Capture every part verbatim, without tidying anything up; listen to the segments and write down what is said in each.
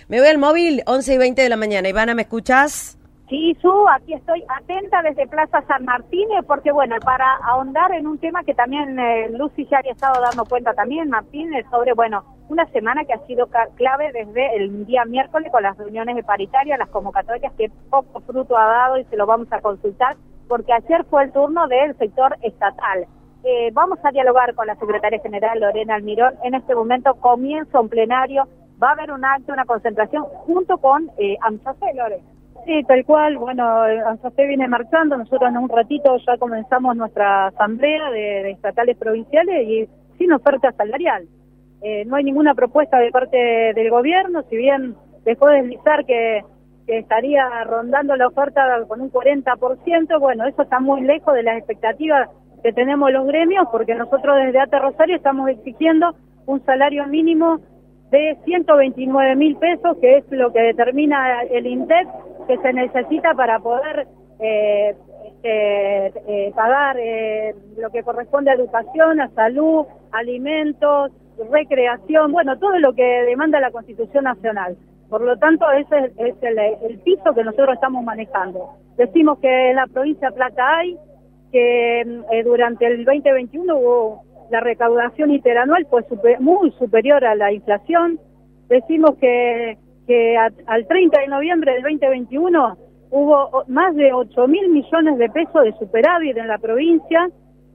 Me voy al móvil, once y veinte de la mañana. Ivana, ¿me escuchás? Sí, Su, aquí estoy atenta desde Plaza San Martín, porque bueno, para ahondar en un tema que también eh, Lucy ya había estado dando cuenta también, Martínez, sobre, bueno, una semana que ha sido clave desde el día miércoles con las reuniones de paritaria, las convocatorias que poco fruto ha dado y se lo vamos a consultar, porque ayer fue el turno del sector estatal. Eh, vamos a dialogar con la secretaria general Lorena Almirón. En este momento comienza un plenario, va a haber un acto, una concentración junto con eh, AMSACE, Lorena. Sí, tal cual, bueno, AMSACE viene marchando, nosotros en un ratito ya comenzamos nuestra asamblea de, de estatales provinciales y sin oferta salarial. Eh, no hay ninguna propuesta de parte del gobierno, si bien dejó de deslizar que, que estaría rondando la oferta con un cuarenta por ciento, bueno, eso está muy lejos de las expectativas que tenemos los gremios, porque nosotros desde ATE Rosario estamos exigiendo un salario mínimo de ciento veintinueve mil pesos, que es lo que determina el INDEC, que se necesita para poder eh, este, eh, pagar eh, lo que corresponde a educación, a salud, alimentos, recreación, bueno, todo lo que demanda la Constitución Nacional. Por lo tanto, ese es, es el, el piso que nosotros estamos manejando. Decimos que en la provincia de Plata hay, que eh, durante el veinte veintiuno hubo la recaudación interanual fue super, muy superior a la inflación. Decimos que que a, al treinta de noviembre del veinte veintiuno hubo más de ocho mil millones de pesos de superávit en la provincia,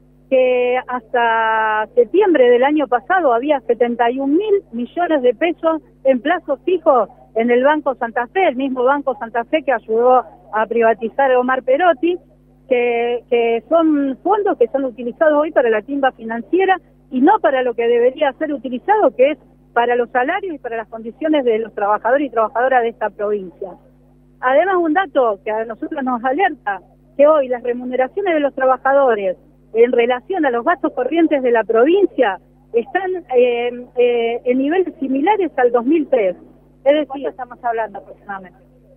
que hasta septiembre del año pasado había setenta y un mil millones de pesos en plazos fijos en el Banco Santa Fe, el mismo Banco Santa Fe que ayudó a privatizar a Omar Perotti, que, que son fondos que son utilizados hoy para la timba financiera y no para lo que debería ser utilizado, que es para los salarios y para las condiciones de los trabajadores y trabajadoras de esta provincia. Además, un dato que a nosotros nos alerta, que hoy las remuneraciones de los trabajadores en relación a los gastos corrientes de la provincia están eh, eh, en niveles similares al dos mil tres. Es decir, ¿cuánto estamos hablando aproximadamente?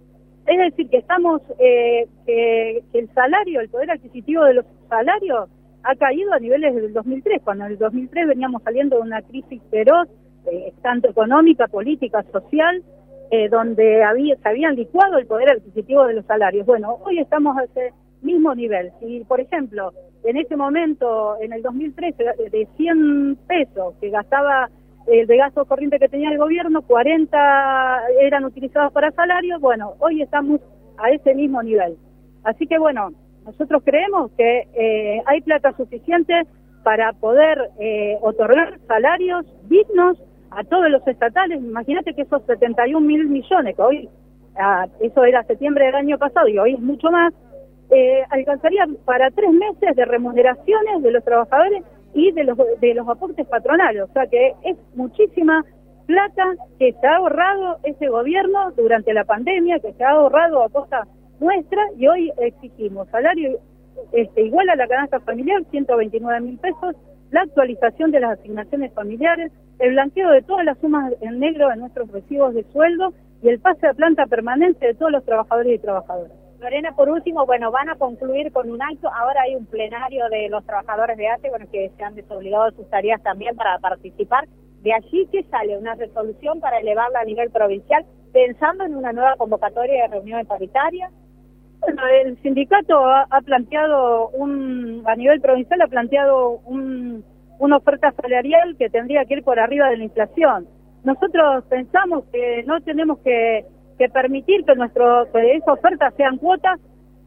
Es decir, que estamos, eh, que, que el salario, el poder adquisitivo de los salarios ha caído a niveles del dos mil tres, cuando en el dos mil tres veníamos saliendo de una crisis feroz, Eh, tanto económica, política, social, eh, donde había, se habían licuado el poder adquisitivo de los salarios. Bueno, hoy estamos a ese mismo nivel. Si, por ejemplo, en ese momento, en el dos mil trece, de cien pesos que gastaba el eh, de gasto corriente que tenía el gobierno, cuarenta eran utilizados para salarios, bueno, hoy estamos a ese mismo nivel. Así que bueno, nosotros creemos que eh, hay plata suficiente para poder eh, otorgar salarios dignos a todos los estatales. Imagínate que esos setenta y un mil millones, que hoy, ah, eso era septiembre del año pasado y hoy es mucho más, eh, alcanzaría para tres meses de remuneraciones de los trabajadores y de los, de los aportes patronales. O sea que es muchísima plata que se ha ahorrado ese gobierno durante la pandemia, que se ha ahorrado a costa nuestra, y hoy exigimos salario este, igual a la canasta familiar, ciento veintinueve mil pesos, la actualización de las asignaciones familiares, el blanqueo de todas las sumas en negro de nuestros recibos de sueldo y el pase a planta permanente de todos los trabajadores y trabajadoras. Lorena, por último, bueno, van a concluir con un acto. Ahora hay un plenario de los trabajadores de ATE, bueno, que se han desobligado de sus tareas también para participar. De allí que sale una resolución para elevarla a nivel provincial, pensando en una nueva convocatoria de reunión paritaria. Bueno, el sindicato ha, ha planteado, un a nivel provincial, ha planteado un, una oferta salarial que tendría que ir por arriba de la inflación. Nosotros pensamos que no tenemos que, que permitir que, nuestro, que esa oferta sean cuotas,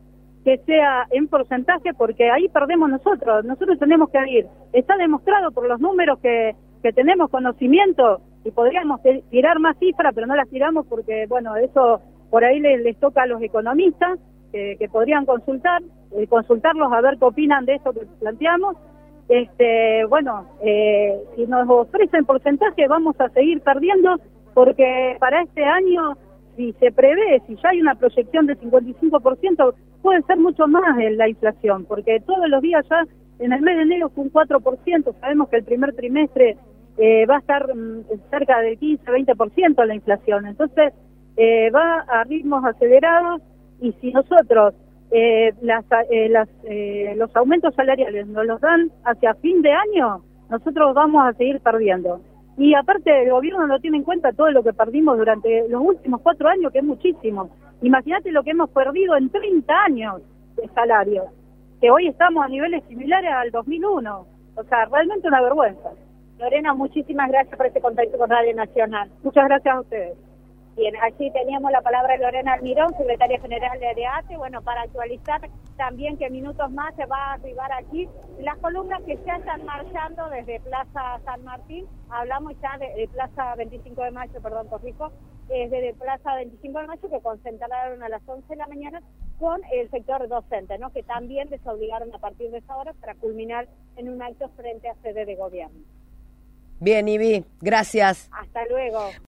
que sea en porcentaje, porque ahí perdemos nosotros. Nosotros tenemos que ir. Está demostrado por los números que, que tenemos conocimiento, y podríamos tirar más cifras, pero no las tiramos porque, bueno, eso por ahí les, les toca a los economistas, que, que podrían consultar, eh, consultarlos a ver qué opinan de eso que planteamos. Este, bueno, eh, si nos ofrecen porcentaje vamos a seguir perdiendo, porque para este año, si se prevé, si ya hay una proyección de cincuenta y cinco por ciento, puede ser mucho más en la inflación, porque todos los días ya en el mes de enero fue un cuatro por ciento, sabemos que el primer trimestre eh, va a estar mm, cerca del quince a veinte por ciento la inflación, entonces eh, va a ritmos acelerados, y si nosotros eh, las, eh, las, eh, los aumentos salariales nos los dan hacia fin de año, nosotros vamos a seguir perdiendo. Y aparte el gobierno no tiene en cuenta todo lo que perdimos durante los últimos cuatro años, que es muchísimo. Imagínate lo que hemos perdido en treinta años de salario, que hoy estamos a niveles similares al dos mil uno. O sea, realmente una vergüenza. Lorena, muchísimas gracias por este contacto con Radio Nacional. Muchas gracias a ustedes. Bien, allí teníamos la palabra de Lorena Almirón, secretaria general de AREATE, bueno, para actualizar también que minutos más se va a arribar aquí las columnas que ya están marchando desde Plaza San Martín, hablamos ya de, de Plaza veinticinco de mayo, perdón, corrijo, es de Plaza veinticinco de mayo que concentraron a las once de la mañana con el sector docente, ¿no? Que también desobligaron a partir de esa hora para culminar en un acto frente a sede de gobierno. Bien, Ivi, gracias. Hasta luego.